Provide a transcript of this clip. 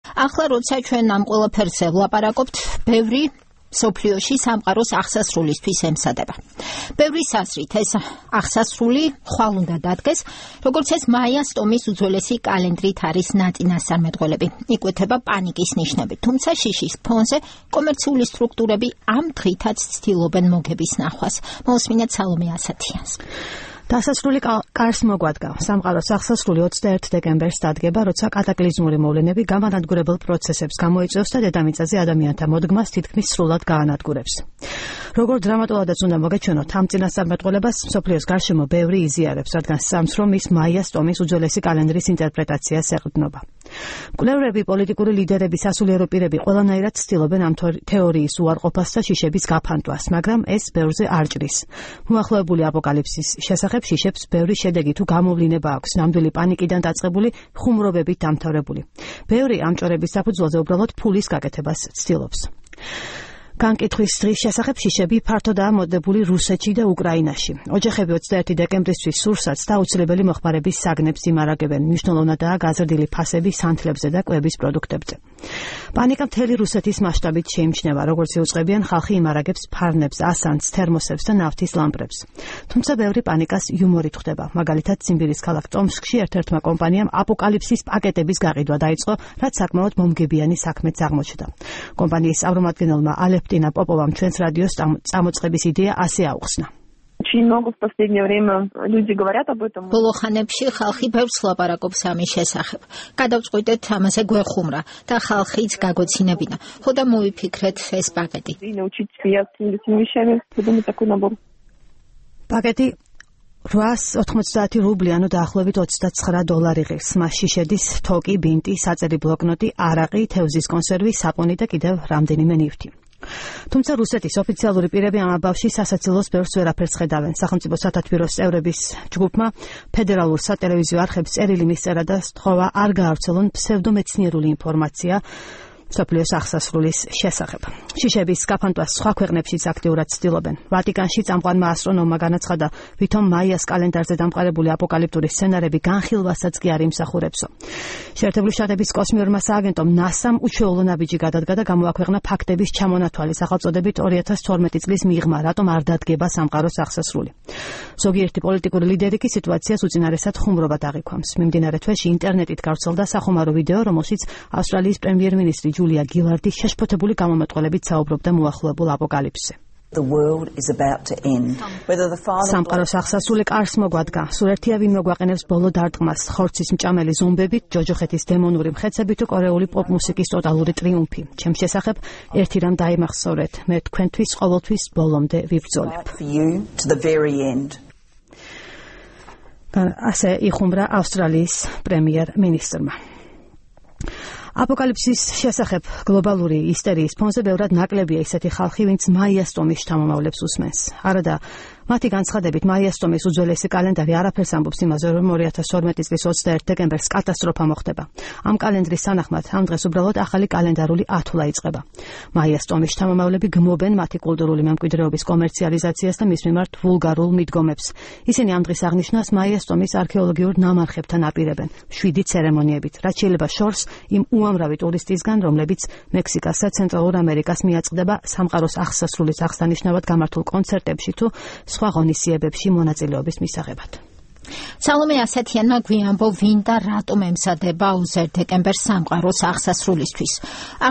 ახლა როცა ჩვენ ამ ყველაფერს ვლაპარაკობთ, ბევრი სოფლიოში სამყაროს აღსასრულისთვის ემსადება. ბევრის აზრით ეს აღსასრული ხვალ უნდა დადგეს, როგორც ეს მაიას ტომის უძველესი კალენდრით არის ნაწინასწარმეტყველები. იკვეთება პანიკის ნიშნებით, თუმცა შიშის ფონზე კომერციული სტრუქტურები ამ დღითაც ცდილობენ მოგების ნახვას. მოусმინეთ სალომე ასათიანს. დასასრული კარს მოგვადგა. სამყაროს აღსასრული 21 დეკემბერს დადგება, როცა კატაკლიზმური მოვლენები გამანადგურებელ პროცესებს გამოიწვევს და დედამიწაზე ადამიანთა მოდგმას თითქმის სრულად გაანადგურებს. Როგორ დრამატულადაც უნდა მოგეჩვენოთ ამ წინასწარმეტყველებას, მსოფლიოს გარშემო ბევრი იზიარებს, რადგან სამს რომ ის მაიას ტომის უძველესი კალენდრის ინტერპრეტაციას ეყრდნობა. მკვლევრები, პოლიტიკური ლიდერები, სასულიერო პირები ყველანაირად ცდილობენ ამ თეორიის უარყოფას და შიშების გაფანტვას, მაგრამ ეს ბევრზე არ ჭრის. მოახლოებული აპოკალიფსის შესახებ შიშებს ბევრი შედეგი თუ გამოვლინება აქვს, ნამდვილი პანიკიდან დაწყებული ხუმრობებით დამთავრებული. ბევრი ამ ჭორების საფუძველზე უბრალოდ ფულის გაკეთებას ცდილობს. განკითხვის დღის შესახებ შიშები ფართოდაა მოდებული რუსეთში და უკრაინაში. ოჯახები 21 დეკემბრისთვის სურსათს და აუცილებელი მოხმარების საგნებს იმარაგებენ. მნიშვნელოვნადაა გაზრდილი ფასები სანთლებზე და კვების პროდუქტებზე. პანიკა მთელი რუსეთის მასშტაბით შეიმჩნევა, როგორც იუწყებიან ხალხი იმარაგებს ფარნებს, ასანს, თერმოსებს და ნავთის ლამპრებს. თუმცა ბევრი პანიკას იუმორით ხვდება. მაგალითად, ციმბირის ქალაქ ტომსკში ერთ-ერთმა კომპანიამ აპოკალიფსის პაკეტების გაყიდვა დაიწყო, რაც საკმაოდ მომგებიანი საქმეც აღმოჩნდა. კომპანიის წარმომადგენელმა Алептина Поповам ჩვენს რადიოს წამოწყების იდეა ასე აუხსნა. Очень много в последнее время люди говорят об этом. ბოლო ხანებში ხალხი ბევრს ლაპარაკობს ამის შესახებ. გადავწყვიტეთ ამაზე გვეხუმრა და ხალხიც გაგოცინებინა. ხო და მოვიფიქრეთ ეს პაკეტი. И научить смеяться над этими вещами. Придумать такой набор. პაკეტი 890 რუბლი, ანუ დაახლოებით $29 ღირს. მასში შედის თოკი, ბინტი, საწერი ბლოკნოტი, არაყი, თევზის კონსერვი, საპონი და კიდევ რამდენიმე ნივთი. თუმცა რუსეთის ოფიციალური პირები ამ აბავში სასაცილოს ბევრს ვერაფერს ხედავენ. სახელმწიფო სათათბიროს წევრების ჯგუფმა ფედერალურ სატელევიზიო არხებს წერილი მისწერა და სთხოვა არ გაავრცელონ ფსევდომეცნიერული ინფორმაცია მსოფლიოს აღსასრულის შესახებ. შიშების გაფანტვას სხვა ქვეყნებშიც აქტიურად ცდილობენ. ვატიკანში წამყვანმა ასტრონომმა განაცხადა, ვითომ მაიას კალენდარზე დამყარებული აპოკალიპტური სცენარები განხილვასაც კი არ იმსახურებსო. შეერთებული შტატების კოსმიურმა სააგენტომ NASA-მ უჩვეულო ნაბიჯი გადადგა და გამოაქვეყნა ფაქტების ჩამონათვალი სახელწოდებით 2012 წლის მიღმა, რატომ არ დადგება სამყაროს აღსასრული. ზოგიერთი პოლიტიკური ლიდერი კი სიტუაციას უწინარესად ხუმრობად აღიქვამს. მიმდინარე თვეში ინტერნეტით გავრცელდა სახუმარო ვიდეო, რომელშიც ავსტრალიის პრემიერ-მინისტრი ჯულია გილარდი შეშფოთებული გამომეტყველებით საუბრობდა მოახლოებულ აპოკალიფსზე. სამყაროს აღსასრული კარს მოგვადგა. სულ ერთია ვინ მოგვაყენებს ბოლო დარტყმას, ხორცის მჭამელი ზომბებით, ჯოჯოხეთის დემონური მხეცებით თუ კორეული პოპ მუსიკის ტოტალური ტრიუმფი. ჩემს შესახებ ერთი რამ დაიმახსოვრეთ, მე თქვენთვის ყოველთვის ბოლომდე ვიბრძოლებ. ასე იხუმრა ავსტრალიის პრემიერ-მინისტრმა. აპოკალიფსის შესახებ გლობალური ისტერიის ფონზე ბევრად ნაკლებია ისეთი ხალხი, ვინც მაიას ტომის შთამომავლებს უსმენს. არადა მათი განცხადებით, მაიას ტომის უძველესი კალენდარი არაფერს ამბობს იმაზე, რომ 2012 წლის 21 დეკემბერს კატასტროფა მოხდება. ამ კალენდრის თანახმად ამ დღეს უბრალოდ ახალი კალენდარული ათვლა იწყება. მაიას ტომის შთამომავლები გმობენ მათი კულტურული მემკვიდრეობის კომერციალიზაციას და მის მიმართ ვულგარულ მიდგომებს. ისინი ამ დღის აღნიშვნას მაიას ტომის არქეოლოგიურ ნამარხებთან აპირებენ, 7 ცერემონიებით, რაც შეიძლება შორს იმ უამრავი ტურისტისგან, რომლებიც მექსიკას და ცენტრალურ ამერიკას მიაწყდება სამყაროს აღსასრულის აღსანიშნავად გამართულ კონცერტებში თუ სხვა ღონისძიებებში მონაწილეობის მისაღებად. სალომე ასათიანმა გვიამბო ვინ და რატომ ემსადება 21 დეკემბერს სამყაროს აღსასრულისთვის.